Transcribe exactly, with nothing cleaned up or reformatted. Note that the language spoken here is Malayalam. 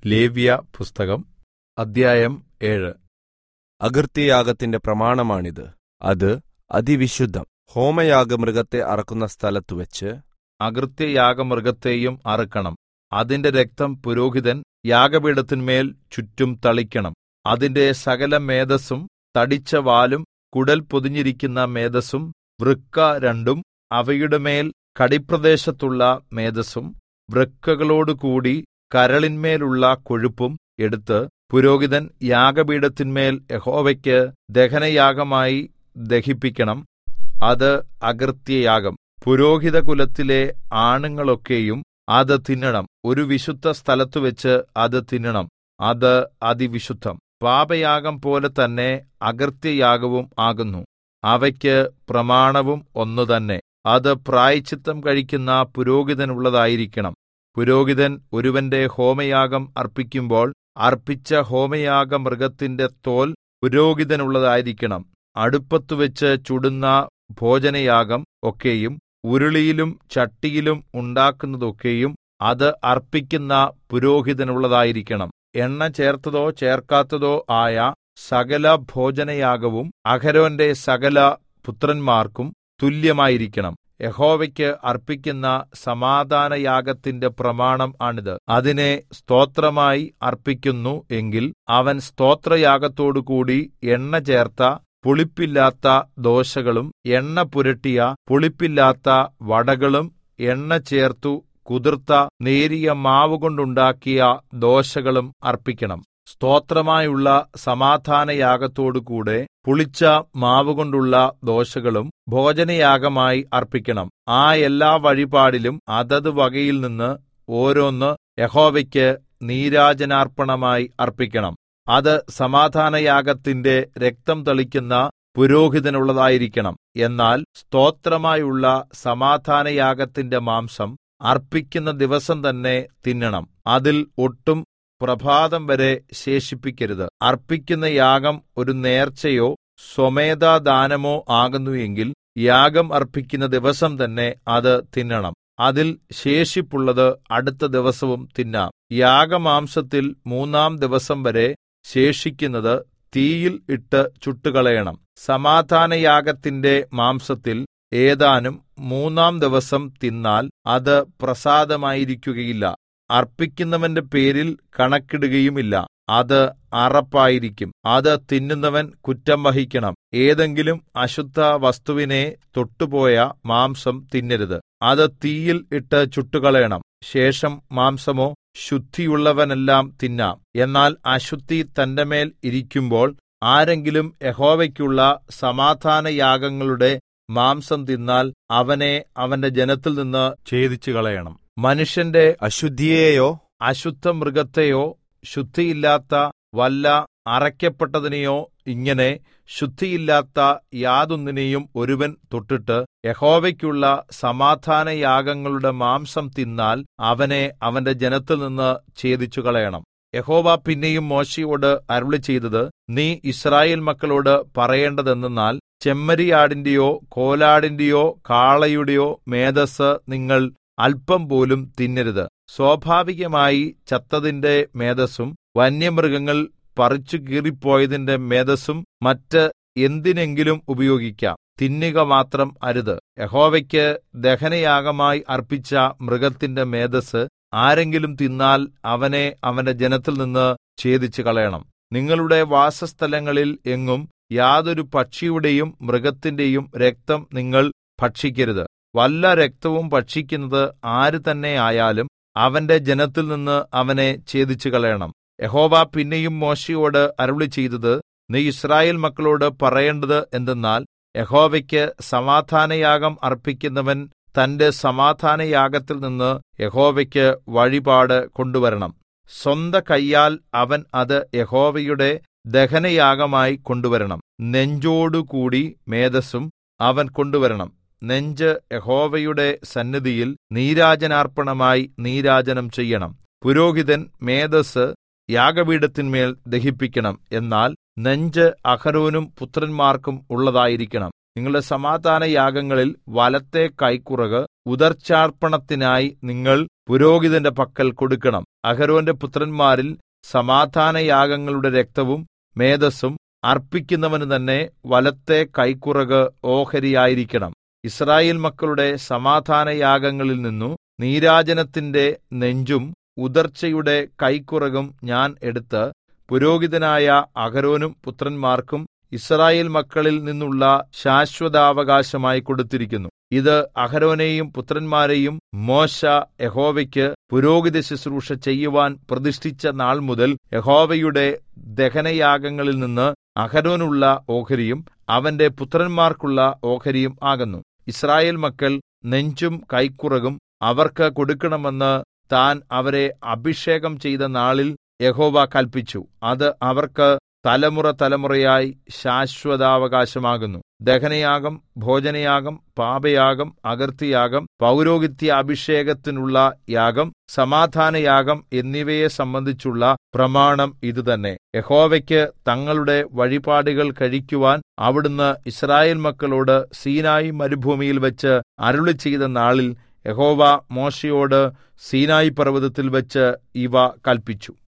ലേവ്യ പുസ്തകം അദ്ധ്യായം ഏഴ്. അകൃത്യയാഗത്തിന്റെ പ്രമാണമാണിത്. അത് അതിവിശുദ്ധം. ഹോമയാഗമൃഗത്തെ അറക്കുന്ന സ്ഥലത്തുവച്ച് അകൃത്യയാഗമൃഗത്തെയും അറുക്കണം. അതിന്റെ രക്തം പുരോഹിതൻ യാഗപീഠത്തിന്മേൽ ചുറ്റും തളിക്കണം. അതിന്റെ സകല മേദസ്സും തടിച്ച വാലും കുടൽ പൊതിഞ്ഞിരിക്കുന്ന മേദസ്സും വൃക്ക രണ്ടും അവയുടെ മേൽ കടിപ്രദേശത്തുള്ള മേദസ്സും വൃക്കകളോടുകൂടി കരളിന്മേലുള്ള കൊഴുപ്പും എടുത്ത് പുരോഹിതൻ യാഗപീഠത്തിന്മേൽ യഹോവയ്ക്ക് ദഹനയാഗമായി ദഹിപ്പിക്കണം. അത് അകൃത്യയാഗം. പുരോഹിതകുലത്തിലെ ആണുങ്ങളൊക്കെയും അത് തിന്നണം. ഒരു വിശുദ്ധ സ്ഥലത്തുവച്ച് അത് തിന്നണം. അത് അതിവിശുദ്ധം. പാപയാഗം പോലെ തന്നെ അകൃത്യയാഗവും ആകുന്നു. അവയ്ക്ക് പ്രമാണവും ഒന്നുതന്നെ. അത് പ്രായശ്ചിത്തം കഴിക്കുന്ന പുരോഹിതനുള്ളതായിരിക്കണം. പുരോഹിതൻ ഒരുവന്റെ ഹോമയാഗം അർപ്പിക്കുമ്പോൾ അർപ്പിച്ച ഹോമയാഗമൃഗത്തിന്റെ തോൽ പുരോഹിതനുള്ളതായിരിക്കണം. അടുപ്പത്തുവച്ച് ചുടുന്ന ഭോജനയാഗം ഒക്കെയും ഉരുളിയിലും ചട്ടിയിലും ഉണ്ടാക്കുന്നതൊക്കെയും അത് അർപ്പിക്കുന്ന പുരോഹിതനുള്ളതായിരിക്കണം. എണ്ണ ചേർത്തതോ ചേർക്കാത്തതോ ആയ സകല ഭോജനയാഗവും അഹരോന്റെ സകല പുത്രന്മാർക്കും തുല്യമായിരിക്കണം. യഹോവയ്ക്ക് അർപ്പിക്കുന്ന സമാധാനയാഗത്തിന്റെ പ്രമാണം ആണിത്. അതിനെ സ്തോത്രമായി അർപ്പിക്കുന്നു എങ്കിൽ അവൻ സ്തോത്രയാഗത്തോടുകൂടി എണ്ണ ചേർത്ത പുളിപ്പില്ലാത്ത ദോശകളും എണ്ണ പുരട്ടിയ പുളിപ്പില്ലാത്ത വടകളും എണ്ണ ചേർത്തു കുതിർത്ത നേരിയ മാവുകൊണ്ടുണ്ടാക്കിയ ദോശകളും അർപ്പിക്കണം. സ്തോത്രമായുള്ള സമാധാനയാഗത്തോടുകൂടെ പുളിച്ച മാവുകൊണ്ടുള്ള ദോശകളും ഭോജനയാഗമായി അർപ്പിക്കണം. ആ എല്ലാ വഴിപാടിലും അതത് വകയിൽ നിന്ന് ഓരോന്ന് യഹോവയ്ക്ക് നീരാജനാർപ്പണമായി അർപ്പിക്കണം. അത് സമാധാനയാഗത്തിന്റെ രക്തം തളിക്കുന്ന പുരോഹിതനുള്ളതായിരിക്കണം. എന്നാൽ സ്തോത്രമായുള്ള സമാധാനയാഗത്തിന്റെ മാംസം അർപ്പിക്കുന്ന ദിവസം തന്നെ തിന്നണം. അതിൽ ഒട്ടും പ്രഭാതം വരെ ശേഷിപ്പിക്കരുത്. അർപ്പിക്കുന്ന യാഗം ഒരു നേർച്ചയോ സ്വമേധാദാനമോ ആകുന്നു എങ്കിൽ യാഗം അർപ്പിക്കുന്ന ദിവസം തന്നെ അത് തിന്നണം. അതിൽ ശേഷിപ്പുള്ളത് അടുത്ത ദിവസവും തിന്നാം. യാഗമാംസത്തിൽ മൂന്നാം ദിവസം വരെ ശേഷിക്കുന്നത് തീയിൽ ഇട്ട് ചുട്ടുകളയണം. സമാധാനയാഗത്തിന്റെ മാംസത്തിൽ ഏതാനും മൂന്നാം ദിവസം തിന്നാൽ അത് പ്രസാദമായിരിക്കുകയില്ല. അർപ്പിക്കുന്നവന്റെ പേരിൽ കണക്കിടുകയുമില്ല. അത് അറപ്പായിരിക്കും. അത് തിന്നുന്നവൻ കുറ്റം വഹിക്കണം. ഏതെങ്കിലും അശുദ്ധ വസ്തുവിനെ തൊട്ടുപോയ മാംസം തിന്നരുത്. അത് തീയിൽ ഇട്ട് ചുട്ടുകളയണം. ശേഷം മാംസമോ ശുദ്ധിയുള്ളവനെല്ലാം തിന്നാം. എന്നാൽ അശുദ്ധി തന്റെ മേൽ ഇരിക്കുമ്പോൾ ആരെങ്കിലും യഹോവയ്ക്കുള്ള സമാധാനയാഗങ്ങളുടെ മാംസം തിന്നാൽ അവനെ അവന്റെ ജനത്തിൽ നിന്ന് ഛേദിച്ചു കളയണം. മനുഷ്യന്റെ അശുദ്ധിയെയോ അശുദ്ധ മൃഗത്തെയോ ശുദ്ധിയില്ലാത്ത വല്ല അറയ്ക്കപ്പെട്ടതിനെയോ ഇങ്ങനെ ശുദ്ധിയില്ലാത്ത യാതൊന്നിനെയും ഒരുവൻ തൊട്ടിട്ട് യഹോവയ്ക്കുള്ള സമാധാനയാഗങ്ങളുടെ മാംസം തിന്നാൽ അവനെ അവന്റെ ജനത്തിൽ നിന്ന് ഛേദിച്ചു കളയണം. യഹോവ പിന്നെയും മോശെയോട് അരുളിച്ചെയ്തത്, നീ യിസ്രായേൽ മക്കളോട് പറയേണ്ടതെന്തെന്നാൽ, ചെമ്മരിയാടിന്റെയോ കോലാടിന്റെയോ കാളയുടെയോ മേദസ്സ് നിങ്ങൾ അല്പം പോലും തിന്നരുത്. സ്വാഭാവികമായി ചത്തതിന്റെ മേദസ്സും വന്യമൃഗങ്ങൾ പറിച്ചു കീറിപ്പോയതിന്റെ മേദസ്സും മറ്റ് എന്തിനെങ്കിലും ഉപയോഗിക്കാം. തിന്നുക മാത്രം അരുത്. യഹോവയ്ക്ക് ദഹനയാഗമായി അർപ്പിച്ച മൃഗത്തിന്റെ മേദസ്സ് ആരെങ്കിലും തിന്നാൽ അവനെ അവന്റെ ജനത്തിൽ നിന്ന് ഛേദിച്ചു കളയണം. നിങ്ങളുടെ വാസസ്ഥലങ്ങളിൽ എങ്ങും യാതൊരു പക്ഷിയുടെയും മൃഗത്തിന്റെയും രക്തം നിങ്ങൾ ഭക്ഷിക്കരുത്. വല്ല രക്തവും ഭക്ഷിക്കുന്നത് ആര് തന്നെ ആയാലും അവന്റെ ജനത്തിൽ നിന്ന് അവനെ ഛേദിച്ചു കളയണം. യഹോവ പിന്നെയും മോശെയോട് അരുളിച്ചെയ്തത്, നീ യിസ്രായേൽ മക്കളോട് പറയേണ്ടത് എന്തെന്നാൽ, യഹോവയ്ക്ക് സമാധാനയാഗം അർപ്പിക്കുന്നവൻ തന്റെ സമാധാനയാഗത്തിൽ നിന്ന് യഹോവയ്ക്ക് വഴിപാട് കൊണ്ടുവരണം. സ്വന്ത കയ്യാൽ അവൻ അത് യഹോവയുടെ ദഹനയാഗമായി കൊണ്ടുവരണം. നെഞ്ചോടുകൂടി മേദസ്സും അവൻ കൊണ്ടുവരണം. നെഞ്ച് യഹോവയുടെ സന്നിധിയിൽ നീരാജനാർപ്പണമായി നീരാജനം ചെയ്യണം. പുരോഹിതൻ മേദസ്സ് യാഗപീഠത്തിന്മേൽ ദഹിപ്പിക്കണം. എന്നാൽ നെഞ്ച് അഹരോനും പുത്രന്മാർക്കും ഉള്ളതായിരിക്കണം. നിങ്ങളുടെ സമാധാനയാഗങ്ങളിൽ വലത്തെ കൈക്കുറക് ഉദർച്ചാർപ്പണത്തിനായി നിങ്ങൾ പുരോഹിതന്റെ പക്കൽ കൊടുക്കണം. അഹരോന്റെ പുത്രന്മാരിൽ സമാധാനയാഗങ്ങളുടെ രക്തവും മേദസ്സും അർപ്പിക്കുന്നവന് തന്നെ വലത്തെ കൈക്കുറക് ഓഹരിയായിരിക്കണം. യിസ്രായേൽ മക്കളുടെ സമാധാനയാഗങ്ങളിൽ നിന്നു നീരാജനത്തിന്റെ നെഞ്ചും ഉദർച്ചയുടെ കൈക്കുറകും ഞാൻ എടുത്ത് പുരോഹിതനായ അഹരോനും പുത്രന്മാർക്കും യിസ്രായേൽ മക്കളിൽ നിന്നുള്ള ശാശ്വതാവകാശമായി കൊടുത്തിരിക്കുന്നു. ഇത് അഹരോനെയും പുത്രന്മാരെയും മോശെ യഹോവയ്ക്ക് പുരോഹിത ശുശ്രൂഷ ചെയ്യുവാൻ പ്രതിഷ്ഠിച്ച നാൾ മുതൽ യഹോവയുടെ ദഹനയാഗങ്ങളിൽ നിന്ന് അഹരോനുള്ള ഓഹരിയും അവന്റെ പുത്രന്മാർക്കുള്ള ഓഹരിയും ആകുന്നു. യിസ്രായേൽ മക്കൾ നെഞ്ചും കൈക്കുറകും അവർക്ക് കൊടുക്കണമെന്ന് താൻ അവരെ അഭിഷേകം ചെയ്ത നാളിൽ യഹോവ കല്പിച്ചു. അത് അവർക്ക് തലമുറ തലമുറയായി ശാശ്വതാവകാശമാകുന്നു. ദഹനയാഗം, ഭോജനയാഗം, പാപയാഗം, അകൃത്യയാഗം, പൗരോഹിത്യ അഭിഷേകത്തിനുള്ള യാഗം, സമാധാനയാഗം എന്നിവയെ സംബന്ധിച്ചുള്ള പ്രമാണം ഇതുതന്നെ. യഹോവയ്ക്ക് തങ്ങളുടെ വഴിപാടുകൾ കഴിക്കുവാൻ അവിടുന്ന് യിസ്രായേൽ മക്കളോട് സീനായി മരുഭൂമിയിൽ വെച്ച് അരുളിച്ചെയ്ത നാളിൽ യഹോവ മോശെയോട് സീനായി പർവ്വതത്തിൽ വെച്ച് ഇവ കല്പിച്ചു.